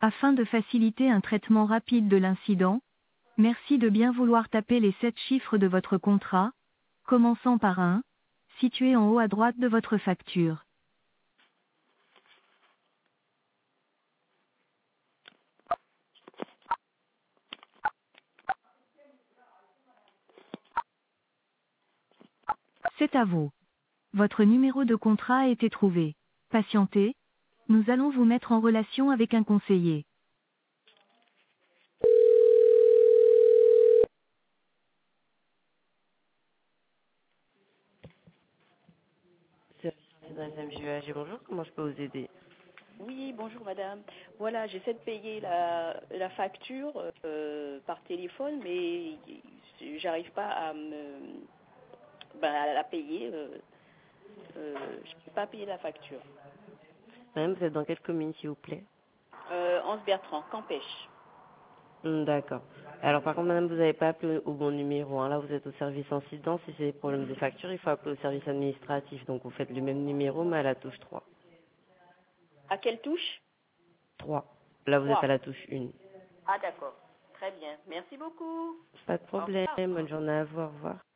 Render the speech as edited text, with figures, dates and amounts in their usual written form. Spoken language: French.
Afin de faciliter un traitement rapide de l'incident, merci de bien vouloir taper les 7 chiffres de votre contrat, commençant par 1, situé en haut à droite de votre facture. C'est à vous. Votre numéro de contrat a été trouvé. Patientez, nous allons vous mettre en relation avec un conseiller. C'est dans SMJEAG, bonjour, comment je peux vous aider? Oui, bonjour madame. Voilà, j'essaie de payer la facture par téléphone, mais j'arrive pas à la payer. Je ne peux pas payer la facture. Madame, vous êtes dans quelle commune, s'il vous plaît? Anse Bertrand, Campèche. D'accord. Alors par contre, madame, vous n'avez pas appelé au bon numéro, hein. Là, vous êtes au service incident. Si c'est des problèmes de facture, il faut appeler au service administratif. Donc vous faites le même numéro, mais à la touche 3. À quelle touche? 3. Là, vous êtes à 3. la touche 1. Ah d'accord. Très bien. Merci beaucoup. Pas de Au problème. revoir. Bonne journée à vous. Au revoir.